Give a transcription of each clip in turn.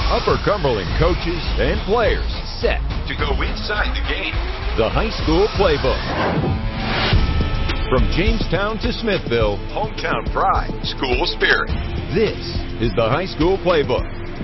Upper Cumberland coaches and players set to go inside the game. The High School Playbook. From Jamestown to Smithville, hometown pride, school spirit. This is the High School Playbook.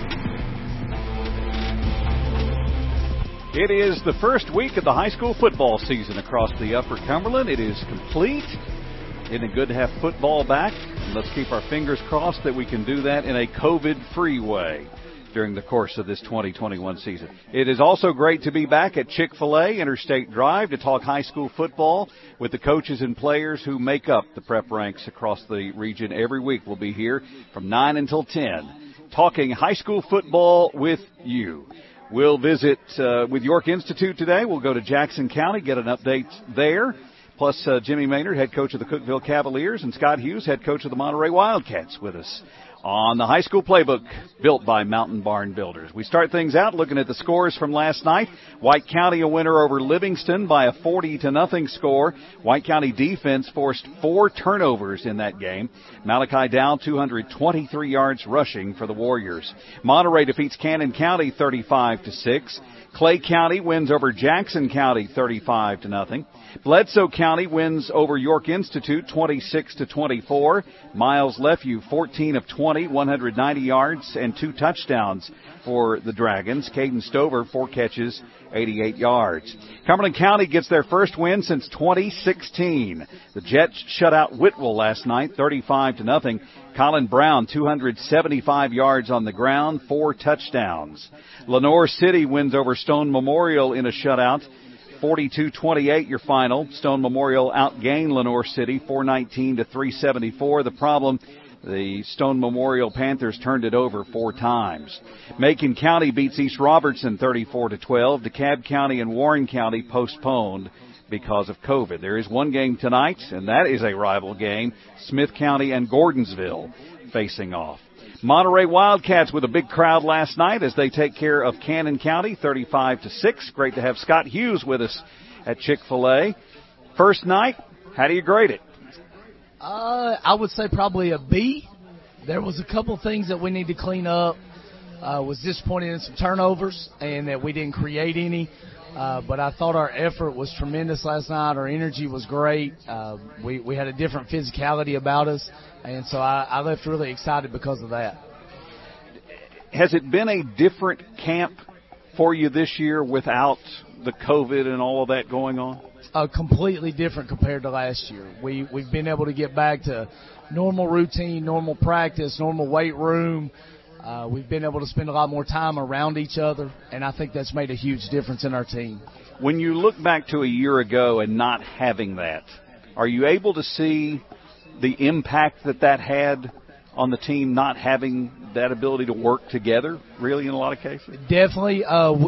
It is the first week of the high school football season across the Upper Cumberland. It is complete. Isn't it good to have football back? Let's keep our fingers crossed that we can do that in a COVID-free way during the course of this 2021 season. It is also great to be back at Chick-fil-A Interstate Drive to talk high school football with the coaches and players who make up the prep ranks across the region. Every week we'll be here from 9 until 10 talking high school football with you. We'll visit with York Institute today. We'll go to Jackson County, get an update there. Plus, Jimmy Maynard, head coach of the Cookeville Cavaliers, and Scott Hughes, head coach of the Monterey Wildcats, with us on the High School Playbook built by Mountain Barn Builders. We start things out looking at the scores from last night. White County a winner over Livingston by a 40-0 score. White County defense forced 4 turnovers in that game. Malachi Dow 223 yards rushing for the Warriors. Monterey defeats Cannon County 35-6. Clay County wins over Jackson County 35-0. Bledsoe County wins over York Institute 26-24. Miles Lefew 14 of 20, 190 yards and 2 touchdowns for the Dragons. Caden Stover 4 catches, 88 yards. Cumberland County gets their first win since 2016. The Jets shut out Whitwell last night 35-0. Colin Brown 275 yards on the ground, 4 touchdowns. Lenoir City wins over Stone Memorial in a shutout. 42-28 your final. Stone Memorial outgained Lenoir City 419-374. The problem, the Stone Memorial Panthers turned it over 4 times. Macon County beats East Robertson 34-12. DeKalb County and Warren County postponed because of COVID. There is one game tonight, and that is a rival game. Smith County and Gordonsville facing off. Monterey Wildcats with a big crowd last night as they take care of Cannon County 35-6. Great to have Scott Hughes with us at Chick-fil-A. First night, how do you grade it? I would say probably a B. There was a couple things that we need to clean up. Was disappointed in some turnovers and that we didn't create any. But I thought our effort was tremendous last night. Our energy was great. We had a different physicality about us, and so I left really excited because of that. Has it been a different camp for you this year without the COVID and all of that going on? Completely different compared to last year. We've been able to get back to normal routine, normal practice, normal weight room. We've been able to spend a lot more time around each other, and I think that's made a huge difference in our team. When you look back to a year ago and not having that, are you able to see the impact that had on the team not having that ability to work together, really, in a lot of cases? Definitely.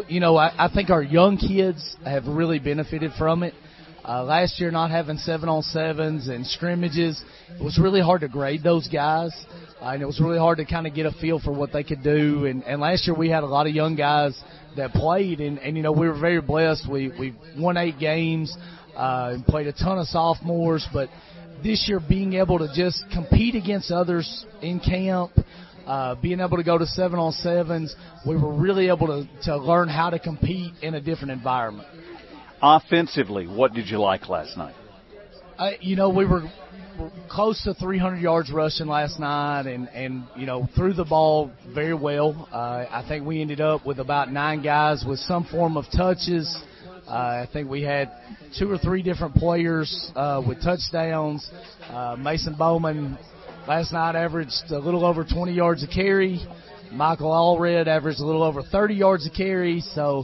I think our young kids have really benefited from it. Last year, not having 7-on-7s and scrimmages, it was really hard to grade those guys. And it was really hard to kind of get a feel for what they could do. And last year we had a lot of young guys that played, and we were very blessed. We won 8 games and played a ton of sophomores. But this year being able to just compete against others in camp, being able to go to 7-on-7s, we were really able to learn how to compete in a different environment. Offensively, what did you like last night? We were close to 300 yards rushing last night and threw the ball very well. I think we ended up with about 9 guys with some form of touches. I think we had 2 or 3 different players with touchdowns. Mason Bowman last night averaged a little over 20 yards a carry. Michael Allred averaged a little over 30 yards a carry. So,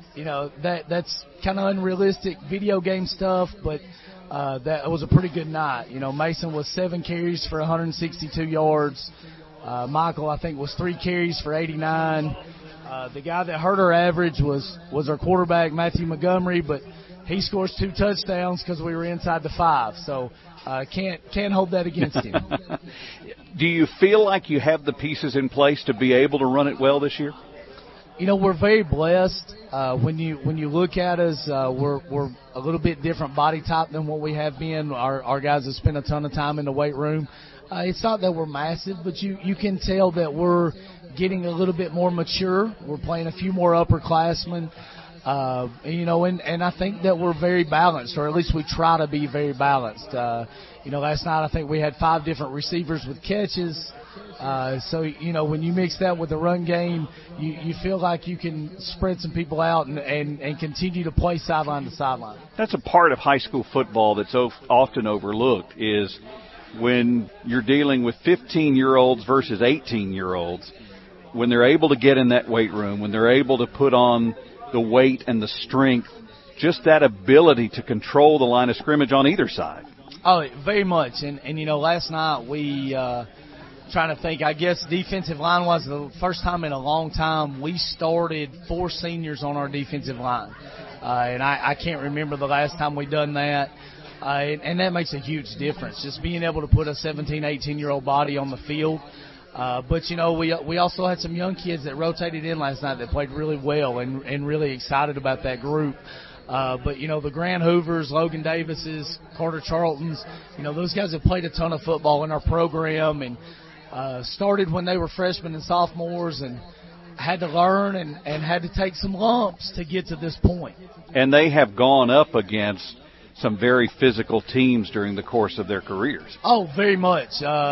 that's kind of unrealistic video game stuff, but that was a pretty good night. Mason was 7 carries for 162 yards. Michael, I think, was 3 carries for 89. The guy that hurt our average was our quarterback, Matthew Montgomery, but he scores 2 touchdowns because we were inside the 5. So can't hold that against him. Do you feel like you have the pieces in place to be able to run it well this year? We're very blessed. When you look at us, we're a little bit different body type than what we have been. Our guys have spent a ton of time in the weight room. It's not that we're massive, but you can tell that we're getting a little bit more mature. We're playing a few more upperclassmen. And I think that we're very balanced, or at least we try to be very balanced. Last night I think we had 5 different receivers with catches. When you mix that with the run game, you feel like you can spread some people out and continue to play sideline to sideline. That's a part of high school football that's often overlooked, is when you're dealing with 15-year-olds versus 18-year-olds, when they're able to get in that weight room, when they're able to put on the weight and the strength, just that ability to control the line of scrimmage on either side. Oh, very much. And last night we trying to think, I guess defensive line was the first time in a long time we started 4 seniors on our defensive line. And I can't remember the last time we done that. And that makes a huge difference, just being able to put a 17, 18-year-old body on the field. But we also had some young kids that rotated in last night that played really well and really excited about that group. But the Grant Hoovers, Logan Davises, Carter Charltons, those guys have played a ton of football in our program and started when they were freshmen and sophomores and had to learn and had to take some lumps to get to this point. And they have gone up against some very physical teams during the course of their careers. Oh, very much.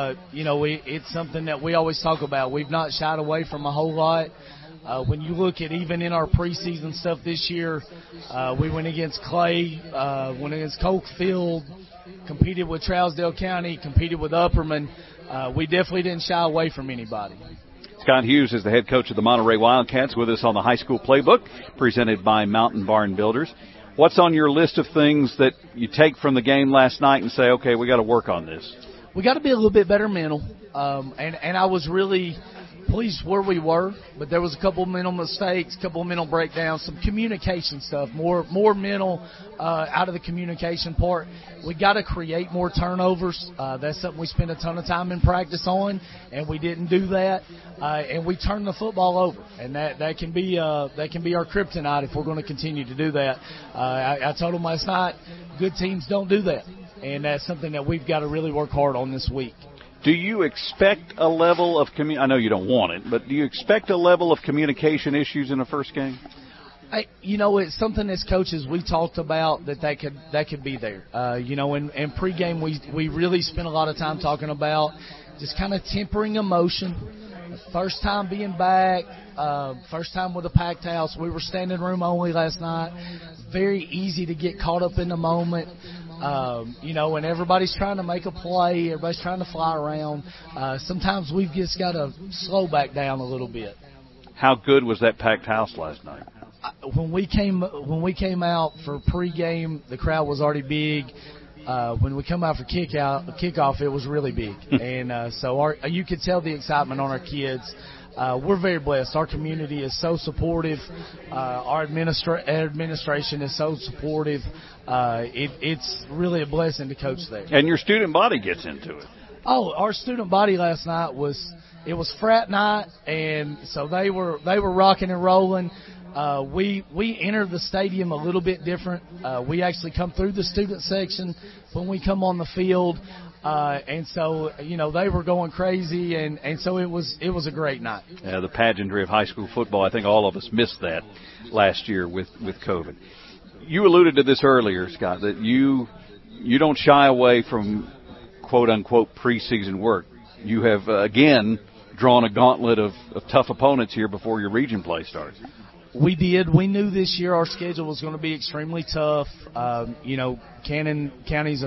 It's something that we always talk about. We've not shied away from a whole lot. When you look at even in our preseason stuff this year, we went against Clay, went against Cokefield, competed with Trousdale County, competed with Upperman. We definitely didn't shy away from anybody. Scott Hughes is the head coach of the Monterey Wildcats with us on the High School Playbook, presented by Mountain Barn Builders. What's on your list of things that you take from the game last night and say, okay, we got to work on this? We got to be a little bit better mental. And I was really pleased where we were, but there was a couple of mental mistakes, a couple of mental breakdowns, some communication stuff, more mental out of the communication part. We got to create more turnovers. That's something we spent a ton of time in practice on, and we didn't do that. And we turned the football over, and that can be our kryptonite if we're going to continue to do that. I told them last night, good teams don't do that, and that's something that we've got to really work hard on this week. Do you expect a level of I know you don't want it, but do you expect a level of communication issues in the first game? It's something as coaches we talked about that could be there. In pregame we really spent a lot of time talking about just kind of tempering emotion. First time being back, first time with a packed house. We were standing room only last night. Very easy to get caught up in the moment. And everybody's trying to make a play. Everybody's trying to fly around. Sometimes we've just got to slow back down a little bit. How good was that packed house last night? When we came out for pregame, the crowd was already big. When we come out for kickoff, it was really big. And so you could tell the excitement on our kids. We're very blessed. Our community is so supportive. Our administration is so supportive. It's really a blessing to coach there. And your student body gets into it. Oh, our student body last night was frat night, and so they were rocking and rolling. We enter the stadium a little bit different. We actually come through the student section when we come on the field. And so, they were going crazy, and so it was a great night. The pageantry of high school football, I think all of us missed that last year with COVID. You alluded to this earlier, Scott, that you don't shy away from quote-unquote preseason work. You have, again, drawn a gauntlet of tough opponents here before your region play starts. We did. We knew this year our schedule was going to be extremely tough. Cannon County's a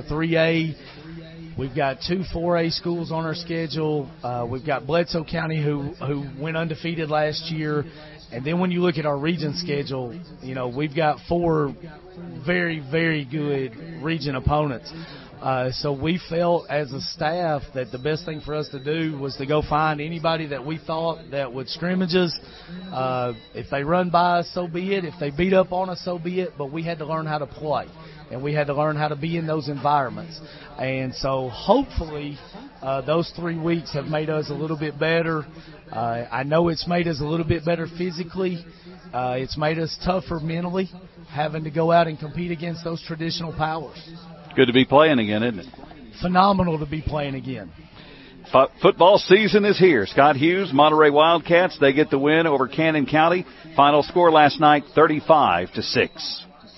3A. We've got 2 4A schools on our schedule. We've got Bledsoe County who went undefeated last year. And then when you look at our region schedule, we've got 4 very, very good region opponents. So we felt as a staff that the best thing for us to do was to go find anybody that we thought that would scrimmage us. If they run by us, so be it. If they beat up on us, so be it. But we had to learn how to play, and we had to learn how to be in those environments. And so hopefully those 3 weeks have made us a little bit better. I know it's made us a little bit better physically. It's made us tougher mentally, having to go out and compete against those traditional powers. Good to be playing again, isn't it? Phenomenal to be playing again. Football season is here. Scott Hughes, Monterey Wildcats, they get the win over Cannon County. Final score last night, 35-6.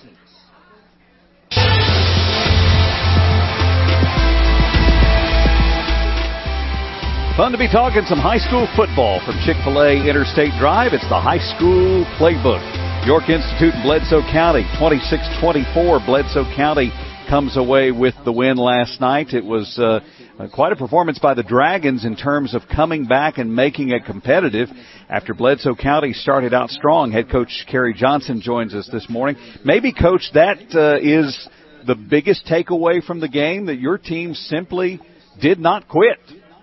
Fun to be talking some high school football from Chick-fil-A Interstate Drive. It's the High School Playbook. York Institute and Bledsoe County, 26-24. Bledsoe County comes away with the win last night. It was quite a performance by the Dragons in terms of coming back and making it competitive after Bledsoe County started out strong. Head coach Kerry Johnson joins us this morning. Maybe, Coach, that is the biggest takeaway from the game, that your team simply did not quit.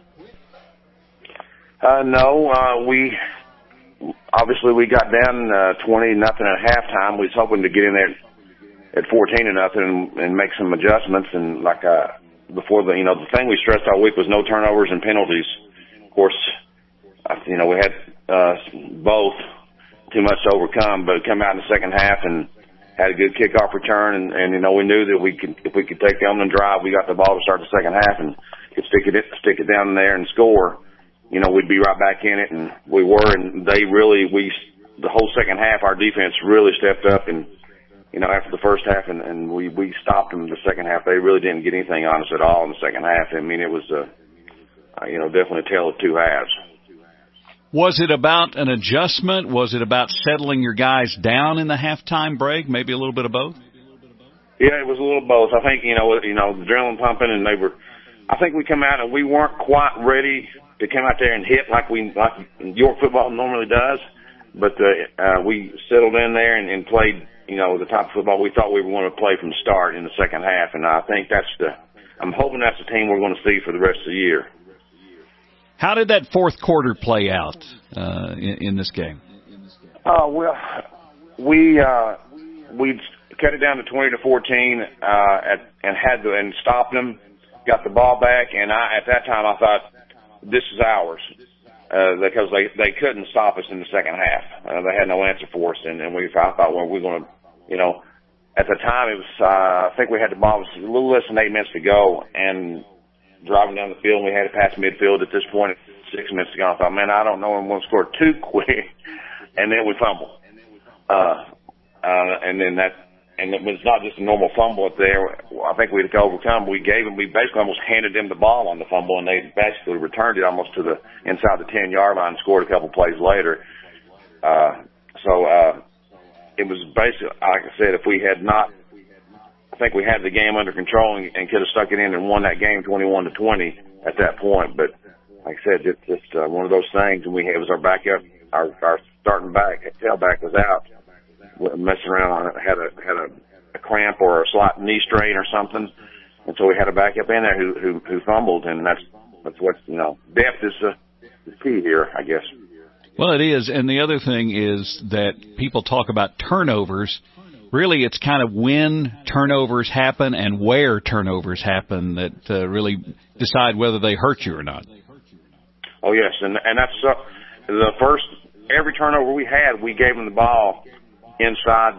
No, we got down 20-0 at halftime. We was hoping to get in there at 14-0 and make some adjustments. And before the thing we stressed all week was no turnovers and penalties. Of course, we had both, too much to overcome, but come out in the second half and had a good kickoff return. And we knew that if we could take them and drive, we got the ball to start the second half and could stick it down in there and score. We'd be right back in it, and we were, and the whole second half, our defense really stepped up, and, after the first half, and we stopped them the second half. They really didn't get anything on us at all in the second half. I mean, it was, definitely a tale of two halves. Was it about an adjustment? Was it about settling your guys down in the halftime break? Maybe a little bit of both? Yeah, it was a little of both. I think, the adrenaline pumping, and I think we come out and we weren't quite ready to come out there and hit like York football normally does, but we settled in there and played, the type of football we thought we were going to play from the start in the second half, and I think I'm hoping that's the team we're going to see for the rest of the year. How did that fourth quarter play out in this game? Well, we cut it down to 20-14 and stopped them, got the ball back, and at that time I thought, this is ours, because they couldn't stop us in the second half. They had no answer for us, and I thought, well, we're going to, at the time it was, I think we had the ball, it was a little less than 8 minutes to go, and driving down the field, and we had it past midfield at this point, 6 minutes to go. I thought, man, I don't know, I'm going to score too quick, and then we fumbled. And it was not just a normal fumble up there. I think we had to overcome. We basically almost handed them the ball on the fumble, and they basically returned it almost to the inside the 10-yard line and scored a couple plays later. It was basically, like I said, if we had not, I think we had the game under control and could have stuck it in and won that game 21-20 at that point. But like I said, it's just one of those things. And it was our backup, our starting tailback was out, messing around, had a cramp or a slight knee strain or something, and so we had a backup in there who fumbled, and that's what depth is the key here, I guess. Well, it is, and the other thing is that people talk about turnovers. Really, it's kind of when turnovers happen and where turnovers happen that really decide whether they hurt you or not. Oh yes, and that's the first every turnover we had, we gave them the ball inside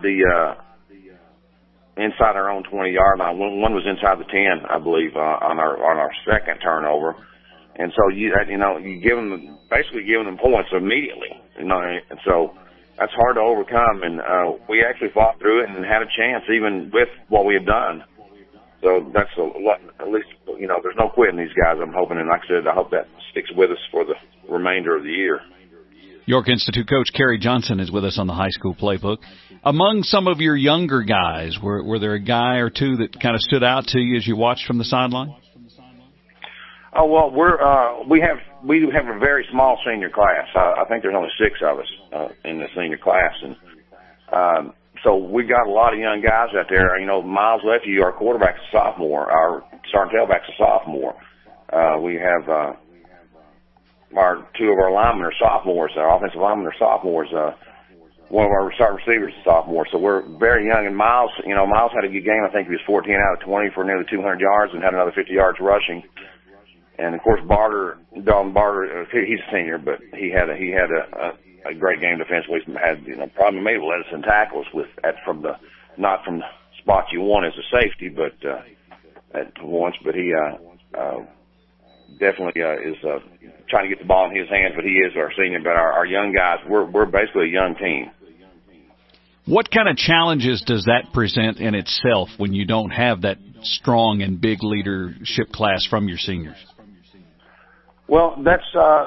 our own 20-yard line. One was inside the 10, I believe, on our second turnover. And so you give them basically giving them points immediately, and so that's hard to overcome. And we actually fought through it and had a chance even with what we had done. So that's at least there's no quitting these guys. I'm hoping, and like I said, I hope that sticks with us for the remainder of the year. York Institute coach Kerry Johnson is with us on the High School Playbook. Among some of your younger guys, were there a guy or two that kind of stood out to you as you watched from the sideline? Oh well, we have a very small senior class. I think there's only 6 of us in the senior class, and so we got a lot of young guys out there. Miles Leffey, our quarterback's a sophomore. Our starting tailback's a sophomore. We have. Two of our linemen are sophomores. Our offensive linemen are sophomores. One of our starting receivers is a sophomore. So we're very young. And Miles, Miles had a good game. I think he was 14 out of 20 for nearly 200 yards and had another 50 yards rushing. And of course, Dalton Barter, he's a senior, but he had a great game defensively. Had probably maybe led us in tackles not from the spot you want as a safety, but at once. But he definitely is trying to get the ball in his hands, but he is our senior. But our young guys, we're basically a young team. What kind of challenges does that present in itself when you don't have that strong and big leadership class from your seniors? Well, that's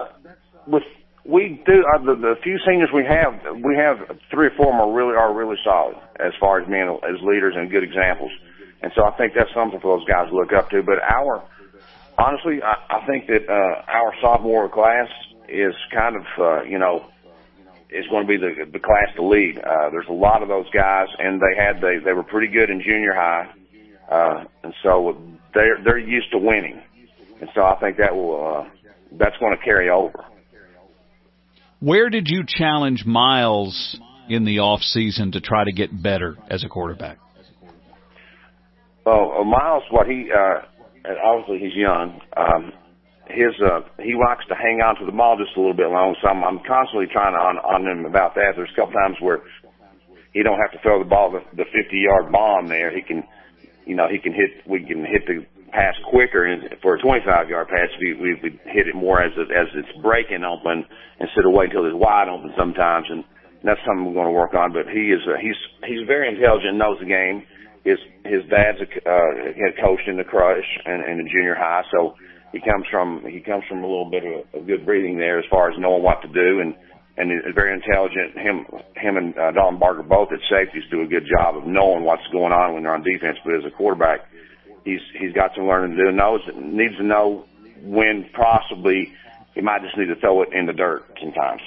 we do the few seniors we have 3 or 4 of them are really solid as far as being as leaders and good examples, and so I think that's something for those guys to look up to. But honestly, I think that our sophomore class is kind of is going to be the class to lead. There's a lot of those guys, and they were pretty good in junior high, and so they're used to winning, and so I think that's going to carry over. Where did you challenge Miles in the off season to try to get better as a quarterback? Well, Miles, obviously he's young. He likes to hang on to the ball just a little bit long, so I'm constantly trying on him about that. There's a couple times where he don't have to throw the ball the 50-yard bomb there. We can hit the pass quicker, and for a 25-yard pass, we hit it more as it's breaking open instead of waiting until it's wide open sometimes, and that's something we're going to work on. But he's very intelligent, knows the game. His dad's had coached in the Crush and in the junior high, so he comes from a little bit of good breeding there as far as knowing what to do, and is very intelligent. Him and Dalton Barker both at safeties do a good job of knowing what's going on when they're on defense. But as a quarterback, he's got some learning to do. Needs to know when possibly he might just need to throw it in the dirt sometimes.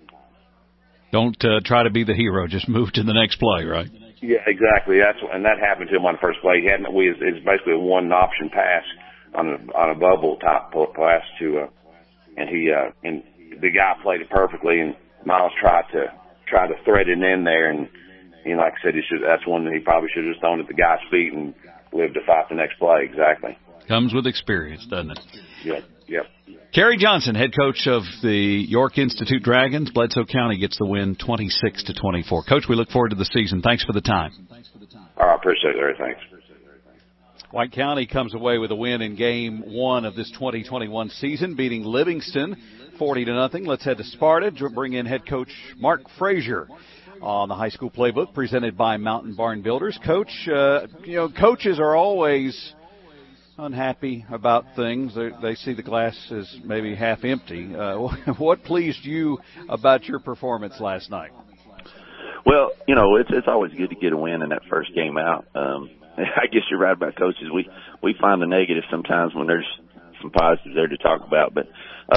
Don't try to be the hero. Just move to the next play, right? Yeah, exactly. And that happened to him on the first play. It's basically a one option pass on a bubble top pass and the guy played it perfectly, and Miles tried to thread it in there, and like I said, that's one that he probably should have just thrown at the guy's feet and lived to fight the next play. Exactly. Comes with experience, doesn't it? Yep. Kerry Johnson, head coach of the York Institute Dragons. Bledsoe County gets the win 26-24. Coach, we look forward to the season. Thanks for the time. All right, appreciate it, Larry. Thanks. White County comes away with a win in Game 1 of this 2021 season, beating Livingston 40-0. Let's head to Sparta to bring in head coach Mark Frazier on the high school playbook presented by Mountain Barn Builders. Coach, coaches are always unhappy about things. They see the glass as maybe half empty. What pleased you about your performance last night? Well, it's always good to get a win in that first game out. I guess you're right about coaches. We find the negative sometimes when there's some positives there to talk about. But,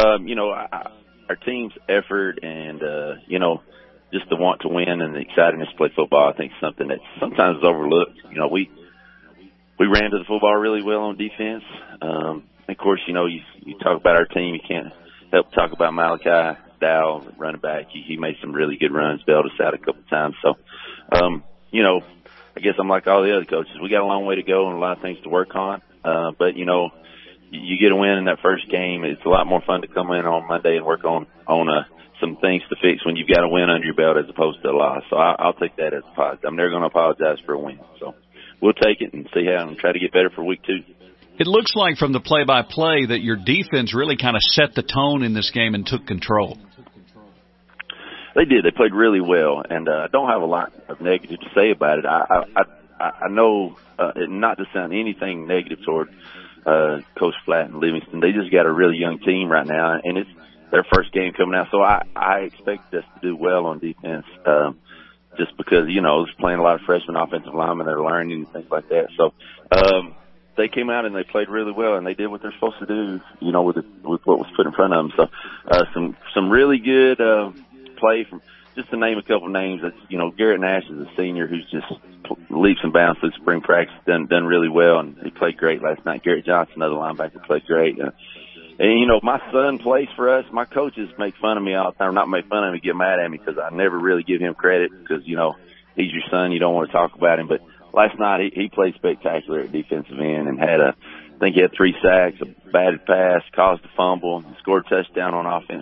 our team's effort and, just the want to win and the excitement to play football, I think is something that sometimes is overlooked. We ran to the football really well on defense. Of course, you talk about our team. You can't help talk about Malachi Dow, running back. He made some really good runs, bailed us out a couple of times. So, I guess I'm like all the other coaches. We got a long way to go and a lot of things to work on. But, you get a win in that first game. It's a lot more fun to come in on Monday and work on some things to fix when you've got a win under your belt as opposed to a loss. So I'll take that as a positive. I'm never going to apologize for a win. So we'll take it and see how and try to get better for week 2. It looks like from the play-by-play that your defense really kind of set the tone in this game and took control. They did. They played really well, and I don't have a lot of negative to say about it. I know not to sound anything negative toward Coach Flatt and Livingston. They just got a really young team right now, and it's their first game coming out. So I expect us to do well on defense just because, there's playing a lot of freshman offensive linemen that are learning and things like that. So they came out and they played really well, and they did what they're supposed to do, with what was put in front of them. So some really good play from, just to name a couple of names. Garrett Nash is a senior who's just leaps and bounds through spring practice, done really well, and he played great last night. Garrett Johnson, another linebacker, played great. And, my son plays for us. My coaches make fun of me all the time, not make fun of me, get mad at me because I never really give him credit because, he's your son. You don't want to talk about him. But last night he played spectacular at defensive end and I think he had 3 sacks, a batted pass, caused a fumble, and scored a touchdown on offense. So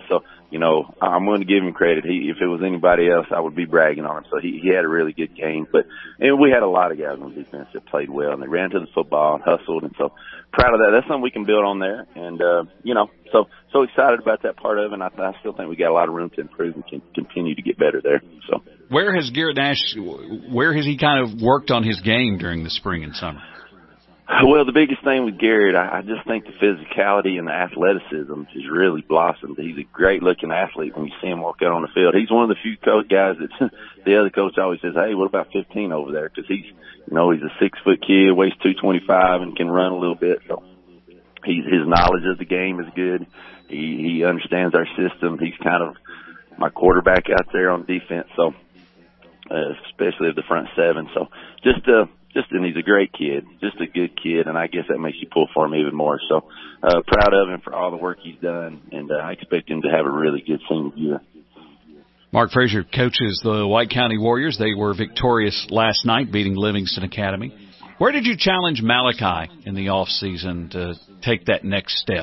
I'm going to give him credit. If it was anybody else, I would be bragging on him. So he had a really good game. And we had a lot of guys on defense that played well, and they ran to the football and hustled. And so proud of that. That's something we can build on there. And, so excited about that part of it. And I still think we got a lot of room to improve and can continue to get better there. So where has Garrett Nash, where has he kind of worked on his game during the spring and summer? Well, the biggest thing with Garrett, I just think the physicality and the athleticism has really blossomed. He's a great-looking athlete when you see him walk out on the field. He's one of the few guys that the other coach always says, hey, what about 15 over there? Because he's a 6-foot kid, weighs 225, and can run a little bit. So his knowledge of the game is good. He understands our system. He's kind of my quarterback out there on defense, so especially of the front seven. So and he's a great kid, just a good kid, and I guess that makes you pull for him even more. So proud of him for all the work he's done, and I expect him to have a really good senior year. Mark Frazier coaches the White County Warriors. They were victorious last night, beating Livingston Academy. Where did you challenge Malachi in the off season to take that next step?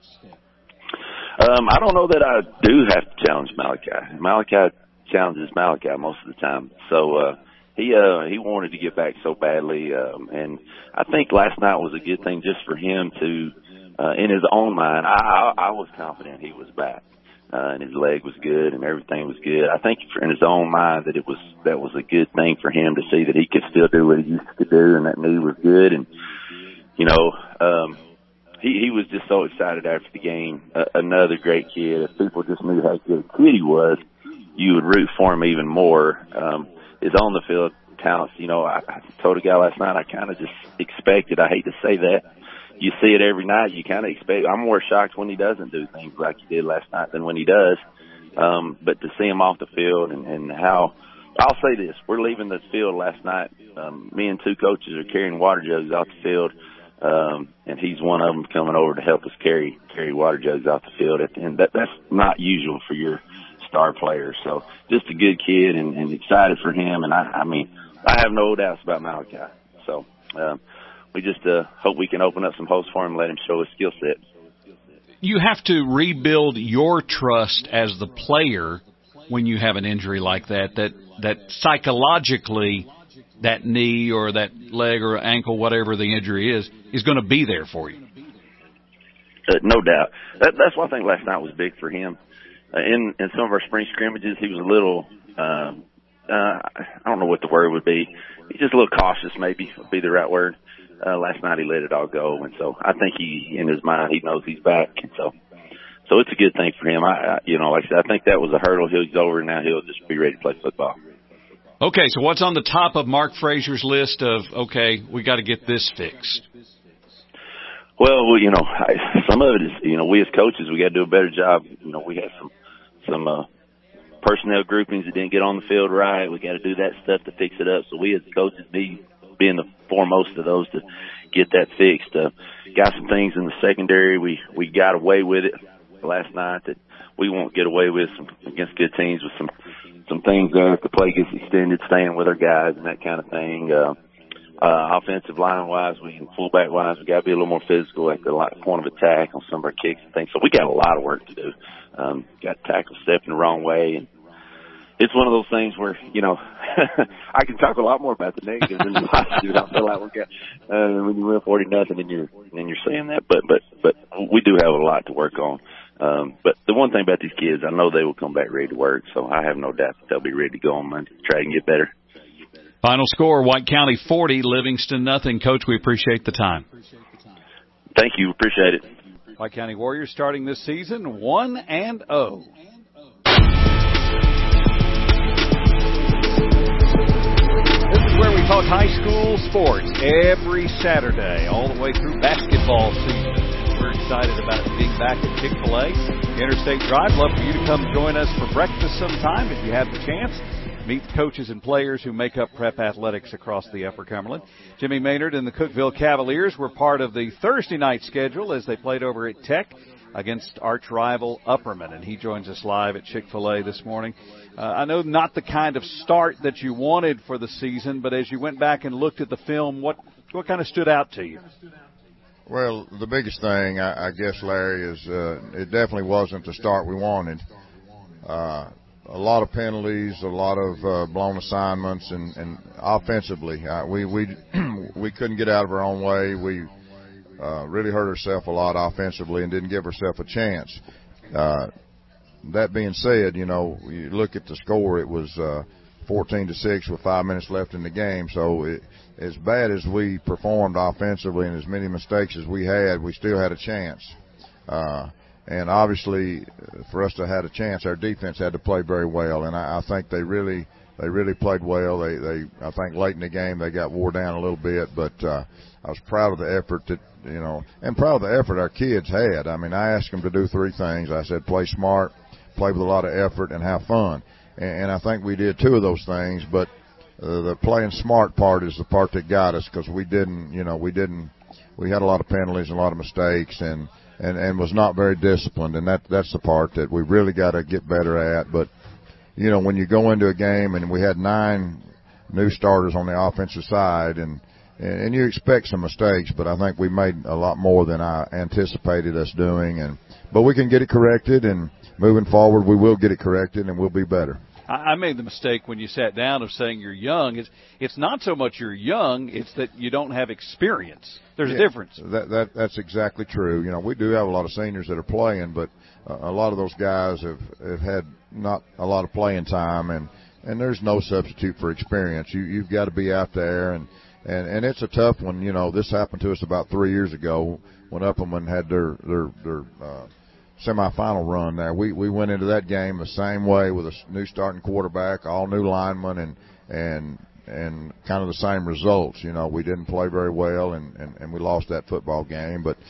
I don't know that I do have to challenge Malachi. Malachi challenges Malachi most of the time. So he wanted to get back so badly, and I think last night was a good thing just for him to, in his own mind. I was confident he was back, and his leg was good and everything was good. I think in his own mind that was a good thing for him to see that he could still do what he used to do, and that knee was good. And he was just so excited after the game. Another great kid. If people just knew how good a kid he was, you would root for him even more. His on the field talents, I told a guy last night, I kind of just expected, I hate to say that. You see it every night, you kind of expect. I'm more shocked when he doesn't do things like he did last night than when he does. But to see him off the field and how, I'll say this, we're leaving the field last night. Me and two coaches are carrying water jugs off the field. And he's one of them coming over to help us carry water jugs off the field at the end. That's not usual for your star players. So just a good kid and excited for him. And I have no doubts about Malachi. So, we just, hope we can open up some hosts for him and let him show his skill set. You have to rebuild your trust as the player when you have an injury like that psychologically that knee or that leg or ankle, whatever the injury is going to be there for you. No doubt. That's one thing last night was big for him. In some of our spring scrimmages, he was a little, I don't know what the word would be. He's just a little cautious, maybe would be the right word. Last night he let it all go, and so I think in his mind, he knows he's back, and so it's a good thing for him. Like I said, I think that was a hurdle he's over, and now he'll just be ready to play football. Okay, so what's on the top of Mark Frazier's list of, okay, we got to get this fixed? Well, some of it is, we as coaches, we got to do a better job. We had some personnel groupings that didn't get on the field right. We got to do that stuff to fix it up. So we as coaches need being the foremost of those to get that fixed. Got some things in the secondary. We got away with it last night that we won't get away with against good teams with some things there. If the play gets extended, staying with our guys and that kind of thing. Offensive line-wise, and fullback-wise, we got to be a little more physical at the point of attack on some of our kicks and things. So we got a lot of work to do. Got tackles stepping the wrong way. And it's one of those things where, I can talk a lot more about the negatives than the positives. I feel like when you win 40-0, then you're saying that. But we do have a lot to work on. But the one thing about these kids, I know they will come back ready to work. So I have no doubt that they'll be ready to go on Monday to try and get better. Final score, White County 40, Livingston nothing. Coach, we appreciate the time. Thank you. Appreciate it. White County Warriors starting this season 1-0. This is where we talk high school sports every Saturday, all the way through basketball season. We're excited about being back at Chick-fil-A, Interstate Drive. Love for you to come join us for breakfast sometime if you have the chance. Meet the coaches and players who make up prep athletics across the Upper Cumberland. Jimmy Maynard and the Cookeville Cavaliers were part of the Thursday night schedule as they played over at Tech against arch rival Upperman, and he joins us live at Chick-fil-A this morning. I know not the kind of start that you wanted for the season, but as you went back and looked at the film, what kind of stood out to you? Well, the biggest thing, I guess, Larry, is it definitely wasn't the start we wanted. a lot of penalties, a lot of blown assignments, and offensively, we couldn't get out of our own way. We really hurt ourselves a lot offensively and didn't give ourselves a chance. That being said, you look at the score, it was 14-6 with 5 minutes left in the game. So as bad as we performed offensively and as many mistakes as we had, we still had a chance. And obviously, for us to have a chance, our defense had to play very well, and I think they really played well. I think late in the game they got wore down a little bit, but I was proud of the effort that and proud of the effort our kids had. I mean, I asked them to do three things. I said, play smart, play with a lot of effort, and have fun. And I think we did two of those things, but the playing smart part is the part that got us, because we had a lot of penalties and a lot of mistakes, and was not very disciplined, and that's the part that we really got to get better at. But when you go into a game, and we had 9 new starters on the offensive side, and you expect some mistakes, but I think we made a lot more than I anticipated us doing, but we can get it corrected, and moving forward we will get it corrected and we'll be better. I made the mistake when you sat down of saying you're young. It's not so much you're young, it's that you don't have experience. There's a difference. That's exactly true. We do have a lot of seniors that are playing, but a lot of those guys have had not a lot of playing time, and there's no substitute for experience. You've got to be out there, and it's a tough one. This happened to us about 3 years ago when Uppleman had their semifinal run there. We went into that game the same way with a new starting quarterback, all new linemen, and kind of the same results. We didn't play very well, and we lost that football game. But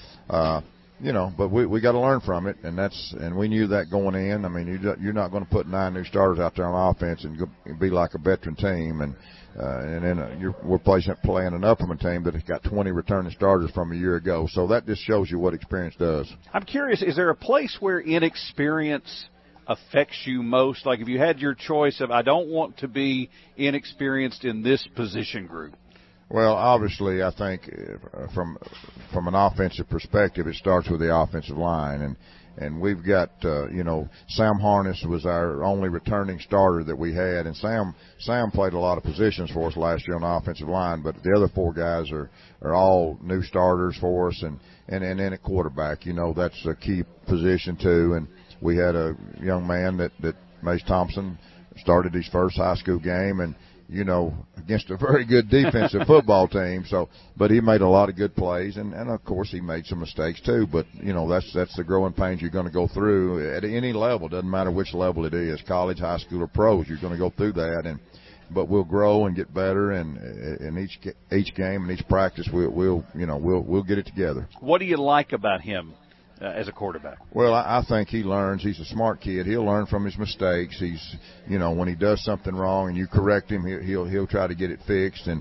but we got to learn from it, and we knew that going in. I mean, you're not going to put 9 new starters out there on offense and be like a veteran team, and then we're playing an Uppleman team that has got 20 returning starters from a year ago. So that just shows you what experience does. I'm curious, is there a place where inexperience affects you most? Like if you had your choice of, I don't want to be inexperienced in this position group. Well, obviously, I think from an offensive perspective, it starts with the offensive line, and we've got Sam Harness was our only returning starter that we had, and Sam played a lot of positions for us last year on the offensive line, but the other 4 guys are all new starters for us, and then at quarterback, that's a key position too. And we had a young man that Mace Thompson started his first high school game, and against a very good defensive football team. But he made a lot of good plays, and of course he made some mistakes too. But that's the growing pains you're going to go through at any level. Doesn't matter which level it is, college, high school, or pros. You're going to go through that, but we'll grow and get better. And in each game and each practice, we'll get it together. What do you like about him as a quarterback? Well, I think he learns. He's a smart kid. He'll learn from his mistakes. He's, when he does something wrong and you correct him, he'll try to get it fixed. And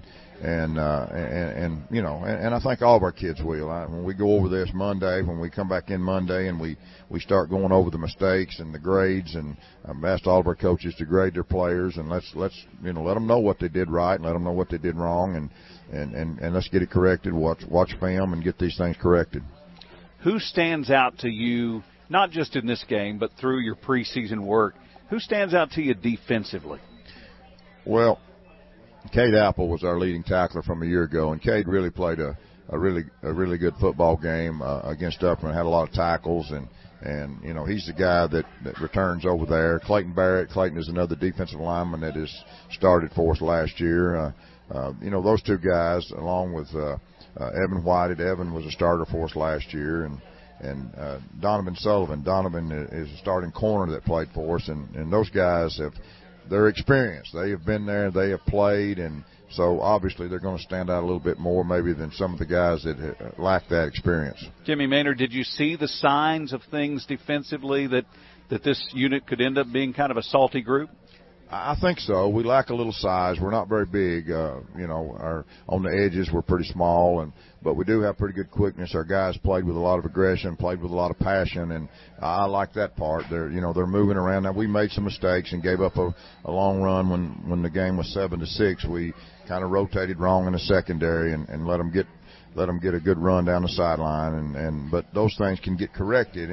I think all of our kids will. When we go over this Monday, when we come back in Monday and we start going over the mistakes and the grades, and I've asked all of our coaches to grade their players, and let's let them know what they did right and let them know what they did wrong, and let's get it corrected. Watch film and get these things corrected. Who stands out to you, not just in this game, but through your preseason work? Who stands out to you defensively? Well, Cade Apple was our leading tackler from a year ago, and Cade really played a really good football game against Uppleman. Had a lot of tackles, and he's the guy that returns over there. Clayton Barrett. Clayton is another defensive lineman that has started for us last year. Those 2 guys, along with Evan White. Evan was a starter for us last year, and Donovan Sullivan. Donovan is a starting corner that played for us, and those guys they're experienced. They have been there, they have played, and so obviously they're going to stand out a little bit more maybe than some of the guys that lack that experience. Jimmy Maynard, did you see the signs of things defensively that this unit could end up being kind of a salty group? I think so. We lack a little size. We're not very big. On the edges we're pretty small, but we do have pretty good quickness. Our guys played with a lot of aggression, played with a lot of passion, and I like that part. They're moving around. Now we made some mistakes and gave up a long run when the game was 7-6. We kind of rotated wrong in the secondary and let them get let them get a good run down the sideline, but those things can get corrected,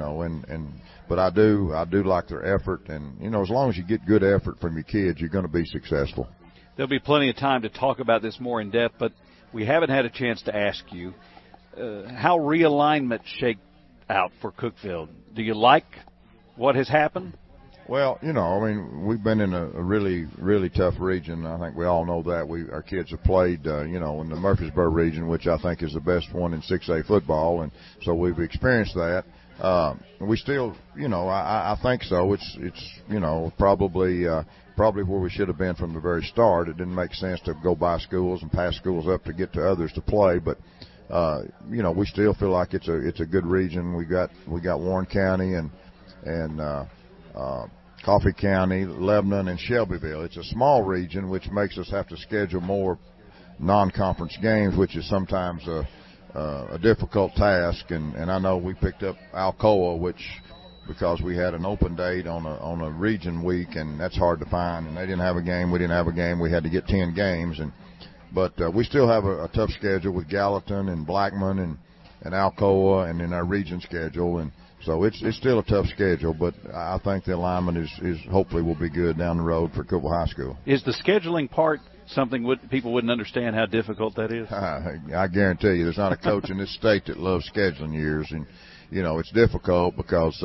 but I do like their effort, and as long as you get good effort from your kids, you're going to be successful. There'll be plenty of time to talk about this more in depth, but we haven't had a chance to ask you how realignment shaked out for Cookeville. Do you like what has happened? Well, we've been in a really, really tough region. I think we all know that. Our kids have played, in the Murfreesboro region, which I think is the best one in 6A football, and so we've experienced that. We still, I think so. It's probably where we should have been from the very start. It didn't make sense to go by schools and pass schools up to get to others to play, but we still feel like it's a good region. We got Warren County and Coffee County, Lebanon, and Shelbyville. It's a small region, which makes us have to schedule more non-conference games, which is sometimes a difficult task. And I know we picked up Alcoa, because we had an open date on a region week, and that's hard to find. And they didn't have a game, we didn't have a game. We had to get 10 games, but we still have a tough schedule with Gallatin and Blackman and Alcoa, and in our region schedule, and so it's still a tough schedule, but I think the alignment is hopefully will be good down the road for Cookeville High School. Is the scheduling part something people wouldn't understand how difficult that is? I guarantee you there's not a coach in this state that loves scheduling years, and it's difficult because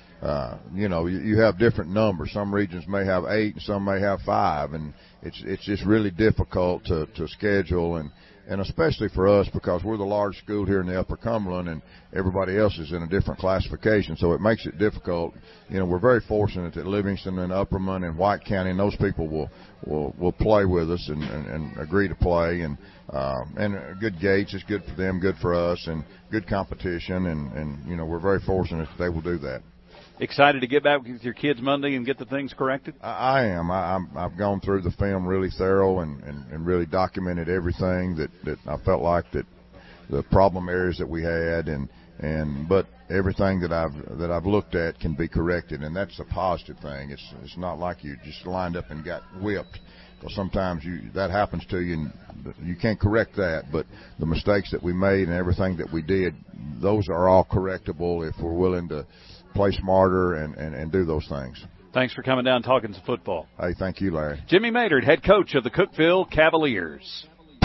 you have different numbers. Some regions may have 8 and some may have 5, and it's just really difficult to schedule, and especially for us because we're the large school here in the Upper Cumberland and everybody else is in a different classification, so it makes it difficult. We're very fortunate that Livingston and Upperman and White County and those people will play with us and agree to play, and good gates is good for them, good for us, and good competition, and we're very fortunate that they will do that. Excited to get back with your kids Monday and get the things corrected? I am. I've gone through the film really thorough and really documented everything that I felt like that the problem areas that we had, but everything that I've looked at can be corrected, and that's a positive thing. It's not like you just lined up and got whipped, because sometimes that happens to you and you can't correct that. But the mistakes that we made and everything that we did, those are all correctable if we're willing to play smarter and do those things. Thanks for coming down and talking some football. Hey, thank you, Larry. Jimmy Maynard, head coach of the Cookeville Cavaliers.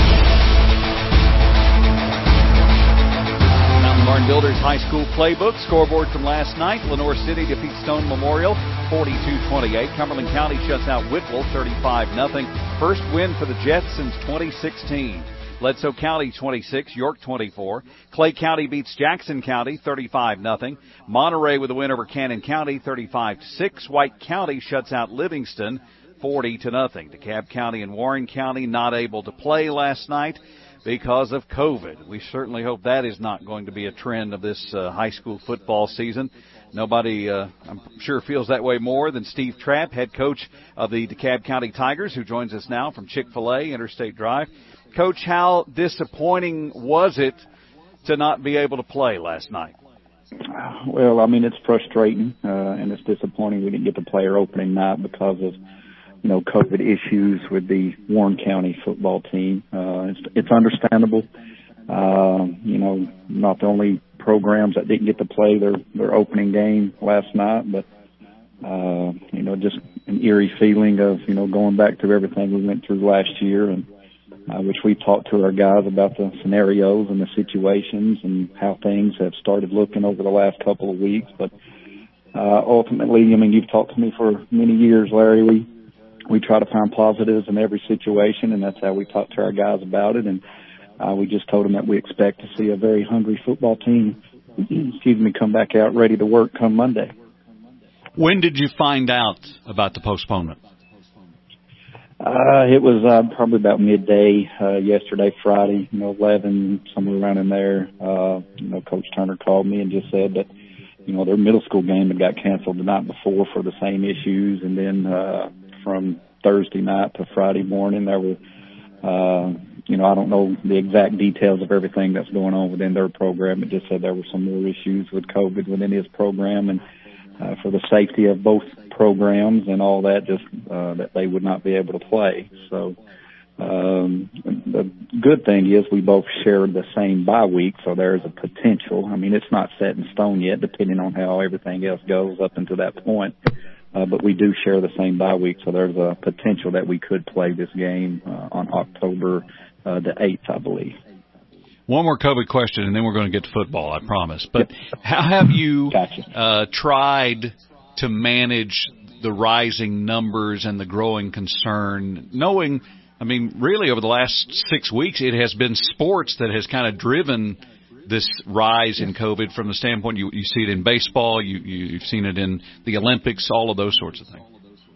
Mountain Barn Builders High School Playbook. Scoreboard from last night. Lenore City defeats Stone Memorial 42-28. Cumberland County shuts out Whitwell 35-0. First win for the Jets since 2016. Bledsoe County 26, York 24. Clay County beats Jackson County 35-0. Monterey with a win over Cannon County 35-6. White County shuts out Livingston 40-0. DeKalb County and Warren County not able to play last night because of COVID. We certainly hope that is not going to be a trend of this high school football season. Nobody, I'm sure, feels that way more than Steve Trapp, head coach of the DeKalb County Tigers, who joins us now from Chick-fil-A, Interstate Drive. Coach, how disappointing was it to not be able to play last night? Well, it's frustrating, and it's disappointing we didn't get to play our opening night because of, COVID issues with the Warren County football team. It's understandable. Not the only programs that didn't get to play their opening game last night, but, just an eerie feeling of, going back through everything we went through last year, and which we talked to our guys about the scenarios and the situations and how things have started looking over the last couple of weeks. But ultimately, you've talked to me for many years, Larry. We try to find positives in every situation, and that's how we talk to our guys about it. And we just told them that we expect to see a very hungry football team, come back out ready to work come Monday. When did you find out about the postponement? It was probably about midday yesterday, Friday, 11, somewhere around in there. Coach Turner called me and just said that, their middle school game had got canceled the night before for the same issues. And then from Thursday night to Friday morning, there were, I don't know the exact details of everything that's going on within their program. It just said there were some more issues with COVID within his program, and for the safety of both programs and all that, just that they would not be able to play. So The good thing is we both share the same bye week, so there's a potential. I mean, it's not set in stone yet, depending on how everything else goes up until that point. But we do share the same bye week, so there's a potential that we could play this game on October the 8th, I believe. One more COVID question, and then we're going to get to football, I promise. But how have you tried to manage the rising numbers and the growing concern, knowing, I mean, really over the last 6 weeks, it has been sports that has kind of driven this rise in COVID from the standpoint you see it in baseball, you've seen it in the Olympics, all of those sorts of things.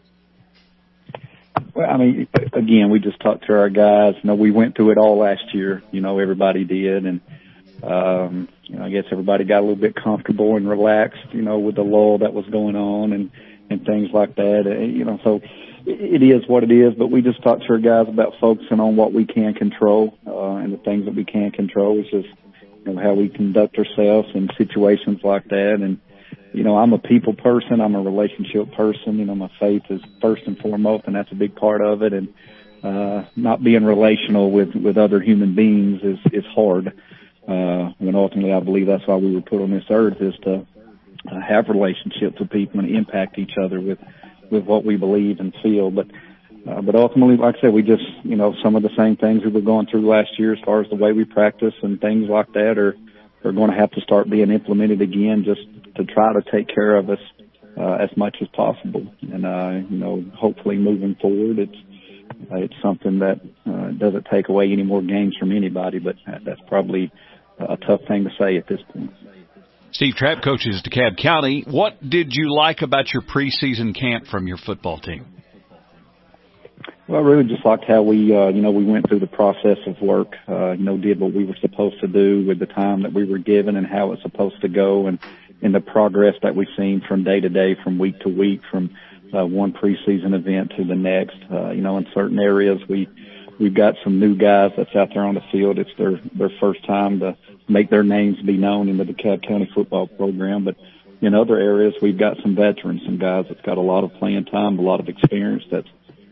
Well, I mean, again, we just talked to our guys. You know, we went through it all last year. You know, everybody did. And, you know, I guess everybody got a little bit comfortable and relaxed, you know, with the lull that was going on and things like that. You know, so it is what it is. But we just talked to our guys about focusing on what we can control, and the things that we can't control, which is, you know, how we conduct ourselves in situations like that. And, you know, I'm a people person. I'm a relationship person. You know, my faith is first and foremost, and that's a big part of it. And not being relational with other human beings is hard. When ultimately I believe that's why we were put on this earth, is to have relationships with people and impact each other with what we believe and feel. But ultimately, like I said, we just, you know, some of the same things we were going through last year as far as the way we practice and things like that are going to have to start being implemented again, just to try to take care of us as much as possible. And, you know, hopefully moving forward, it's something that doesn't take away any more games from anybody, but that's probably a tough thing to say at this point. Steve Trapp coaches DeKalb County. What did you like about your preseason camp from your football team? Well, I really just liked how we, you know, we went through the process of work, you know, did what we were supposed to do with the time that we were given and how it's supposed to go, and the progress that we've seen from day to day, from week to week, from one preseason event to the next. You know, in certain areas we've got some new guys that's out there on the field. It's their first time to make their names be known in the DeKalb County football program. But in other areas, we've got some veterans, some guys that's got a lot of playing time, a lot of experience, that's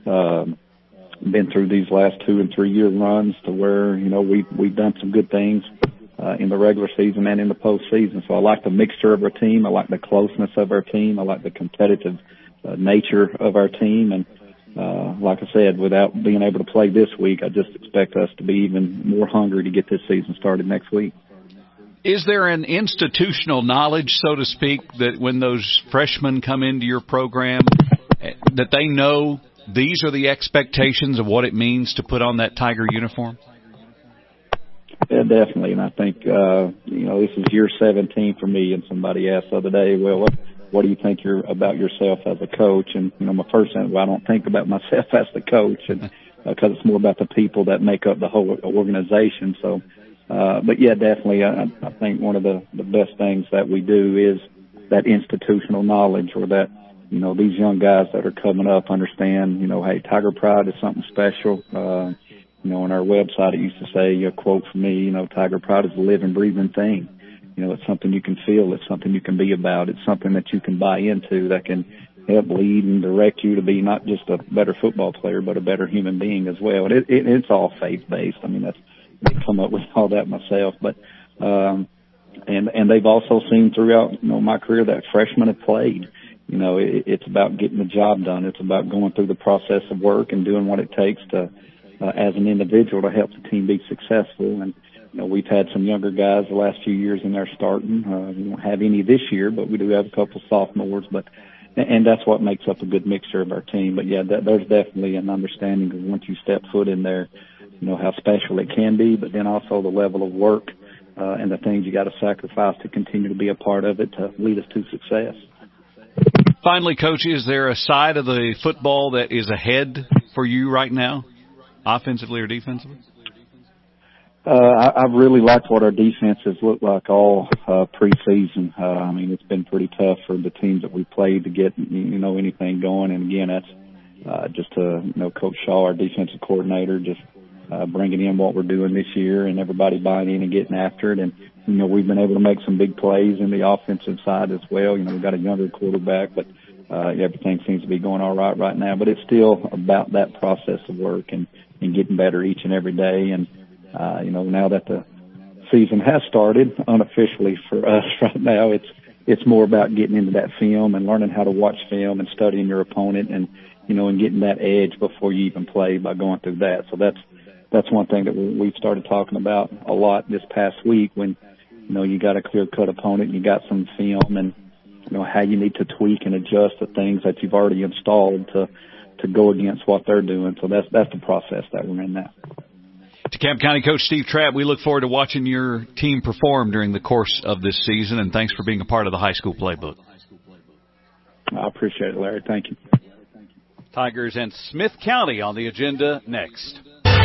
been through these last 2 and 3 year runs, to where, you know, we've done some good things in the regular season and in the postseason. So I like the mixture of our team. I like the closeness of our team. I like the competitive nature of our team. And like I said, without being able to play this week, I just expect us to be even more hungry to get this season started next week. Is there an institutional knowledge, so to speak, that when those freshmen come into your program, that they know these are the expectations of what it means to put on that Tiger uniform? Yeah, definitely. And I think, you know, this is year 17 for me. And somebody asked the other day, well, what do you think about yourself as a coach? And, you know, my first thing, well, I don't think about myself as the coach, and because it's more about the people that make up the whole organization. So, but yeah, definitely. I think one of the best things that we do is that institutional knowledge, or that, you know, these young guys that are coming up understand, you know, hey, Tiger Pride is something special. You know, on our website, it used to say, a quote from me, you know, Tiger Pride is a living, breathing thing. You know, it's something you can feel. It's something you can be about. It's something that you can buy into, that can help lead and direct you to be not just a better football player, but a better human being as well. And it's all faith-based. I mean, I come up with all that myself. But, and they've also seen throughout, you know, my career that freshmen have played. You know, it's about getting the job done. It's about going through the process of work and doing what it takes to, as an individual, to help the team be successful. And, you know, we've had some younger guys the last few years in there starting. We don't have any this year, but we do have a couple sophomores. And that's what makes up a good mixture of our team. But yeah, there's definitely an understanding of, once you step foot in there, you know, how special it can be, but then also the level of work, and the things you got to sacrifice to continue to be a part of it to lead us to success. Finally, Coach, is there a side of the football that is ahead for you right now, offensively or defensively? I've really liked what our defenses look like all preseason. I mean, it's been pretty tough for the teams that we played to get, you know, anything going. And again, that's just you know, Coach Shaw, our defensive coordinator, just bringing in what we're doing this year, and everybody buying in and getting after it. And, you know, we've been able to make some big plays in the offensive side as well. You know, we've got a younger quarterback, but everything seems to be going all right now. But it's still about that process of work and and getting better each and every day. And, now that the season has started unofficially for us right now, it's more about getting into that film and learning how to watch film and studying your opponent and getting that edge before you even play by going through that. So that's one thing that we've started talking about a lot this past week when, you got a clear-cut opponent, you got some film and, how you need to tweak and adjust the things that you've already installed to go against what they're doing. So that's the process that we're in now. DeKalb County Coach Steve Trapp, we look forward to watching your team perform during the course of this season, and thanks for being a part of the high school playbook. I appreciate it, Larry. Thank you. Tigers and Smith County on the agenda next.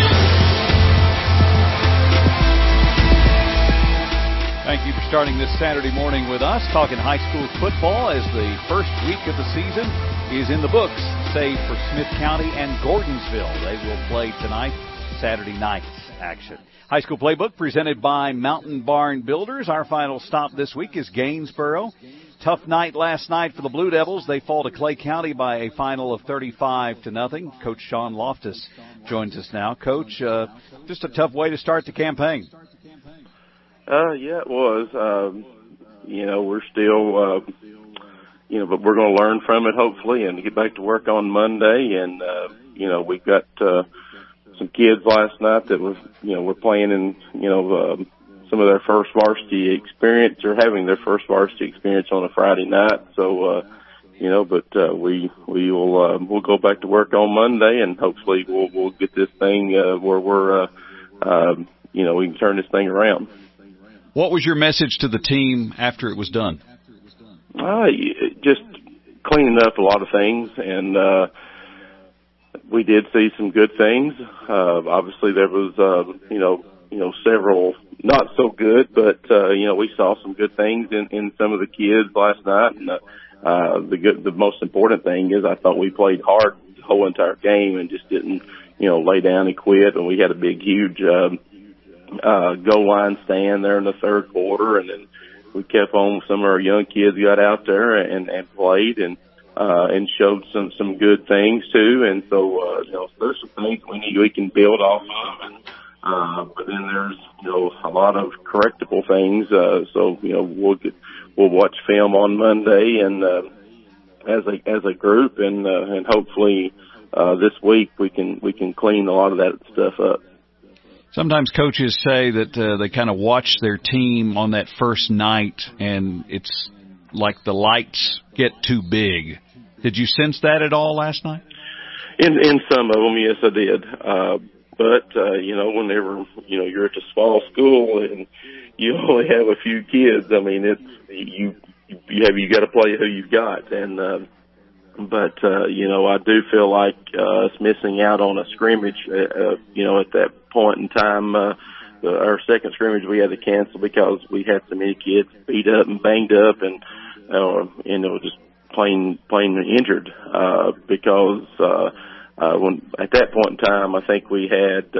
Thank you for starting this Saturday morning with us, talking high school football as the first week of the season is in the books, save for Smith County and Gordonsville. They will play tonight, Saturday night action. High school playbook presented by Mountain Barn Builders. Our final stop this week is Gainsboro. Tough night last night for the Blue Devils. They fall to Clay County by a final of 35-0. Coach Sean Loftus joins us now. Coach, just a tough way to start the campaign. Yeah, it was. We're still, but we're going to learn from it hopefully and get back to work on Monday. And, we've got some kids last night that were playing in, some of their first varsity experience or having their first varsity experience on a Friday night. So, we'll go back to work on Monday and hopefully we'll get this thing, where we're, we can turn this thing around. What was your message to the team after it was done? Just cleaning up a lot of things, and we did see some good things. Obviously, there was several not so good, but we saw some good things in some of the kids last night. And the most important thing is I thought we played hard the whole entire game and just didn't lay down and quit. And we had a huge goal line stand there in the third quarter, and then we kept on. Some of our young kids got out there and played and showed some good things too. And so there's some things we can build off of, and but then there's a lot of correctable things. So we'll watch film on Monday and as a group, and hopefully this week we can clean a lot of that stuff up. Sometimes coaches say that they kind of watch their team on that first night, and it's like the lights get too big. Did you sense that at all last night? In some of them, yes, I did. But whenever you're at a small school and you only have a few kids, I mean, you got to play who you've got, and I do feel like us missing out on a scrimmage, at that point in time, our second scrimmage we had to cancel because we had so many kids beat up and banged up and just plain injured, because when at that point in time I think we had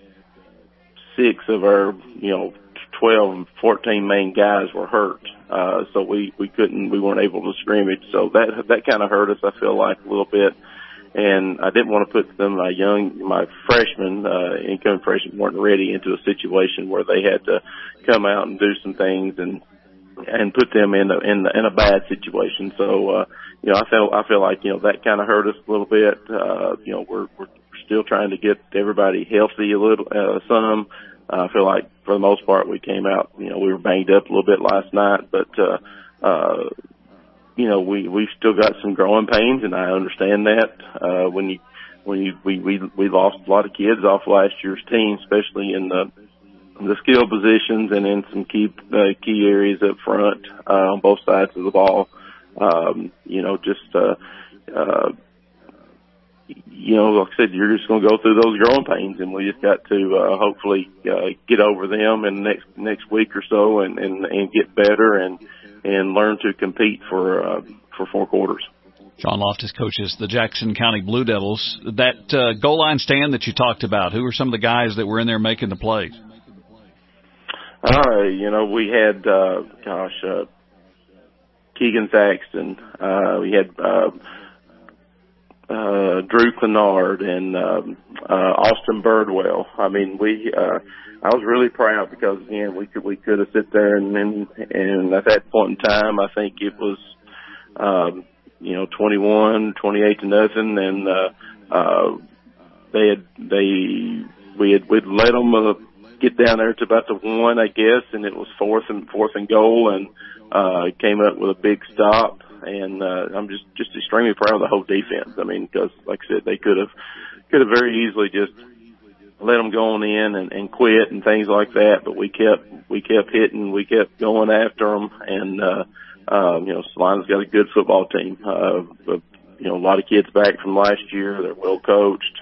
6 of our 12 and 14 main guys were hurt, so we weren't able to scrimmage, so that kind of hurt us, I feel like, a little bit. And I didn't want to put my freshmen, incoming freshmen weren't ready into a situation where they had to come out and do some things and put them in a bad situation. So, I feel like, that kind of hurt us a little bit. We're still trying to get everybody healthy a little, some. I feel like for the most part we came out, we were banged up a little bit last night, but, we've still got some growing pains, and I understand that. We lost a lot of kids off last year's team, especially in the skill positions and in some key areas up front, on both sides of the ball. Like I said, you're just going to go through those growing pains, and we just got to hopefully get over them in the next week or so, and get better and learn to compete for 4 quarters. Sean Loftus coaches the Jackson County Blue Devils. That goal line stand that you talked about, who were some of the guys that were in there making the plays? We had, Keegan Thaxton. We had Drew Clenard and Austin Birdwell. I mean, I was really proud because again we could have sit there and at that point in time I think it was 28 to nothing, and we'd let them get down there to about the 1, I guess, and it was fourth and goal, and came up with a big stop, and I'm just extremely proud of the whole defense. I mean, because like I said, they could have very easily just let them go on in and quit and things like that, but we kept hitting, we kept going after them, and Salina's got a good football team. But, a lot of kids back from last year. They're well coached.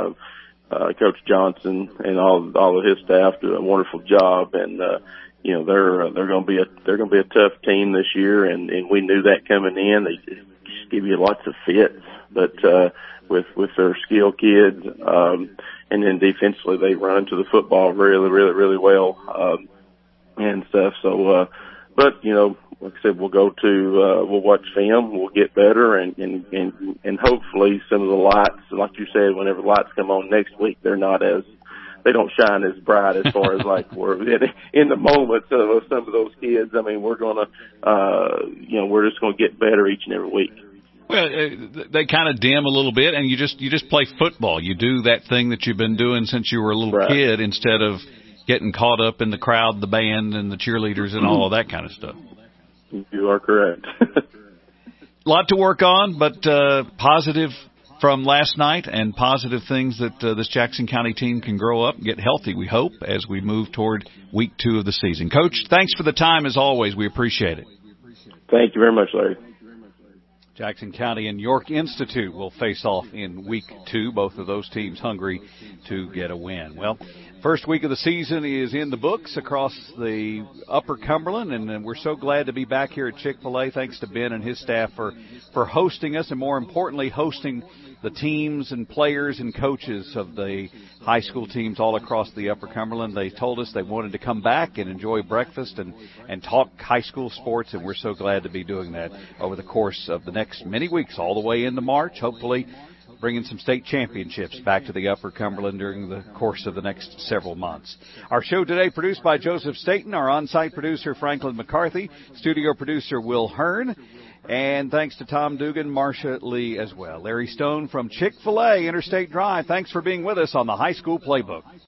Coach Johnson and all of his staff do a wonderful job, and they're going to be a tough team this year, and we knew that coming in. They just give you lots of fits, but with their skilled kids, and then defensively they run into the football really, really, really well, and stuff. So, but like I said, we'll watch film, we'll get better, and hopefully some of the lights, like you said, whenever lights come on next week, they don't shine as bright as far as like we're in the moments of some of those kids. I mean, we're just gonna get better each and every week. Well, they kind of dim a little bit, and you just play football. You do that thing that you've been doing since you were a little kid, instead of getting caught up in the crowd, the band, and the cheerleaders, and all of that kind of stuff. You are correct. A lot to work on, but positive from last night, and positive things that this Jackson County team can grow up and get healthy, we hope, as we move toward week 2 of the season. Coach, thanks for the time as always. We appreciate it. Thank you very much, Larry. Jackson County and York Institute will face off in week 2. Both of those teams hungry to get a win. Well, first week of the season is in the books across the Upper Cumberland, and we're so glad to be back here at Chick-fil-A. Thanks to Ben and his staff for hosting us, and more importantly, hosting the teams and players and coaches of the high school teams all across the Upper Cumberland. They told us they wanted to come back and enjoy breakfast and talk high school sports, and we're so glad to be doing that over the course of the next many weeks, all the way into March, hopefully bringing some state championships back to the Upper Cumberland during the course of the next several months. Our show today produced by Joseph Staten, our on-site producer Franklin McCarthy, studio producer Will Hearn, and thanks to Tom Dugan, Marcia Lee as well. Larry Stone from Chick-fil-A Interstate Drive, thanks for being with us on the High School Playbook.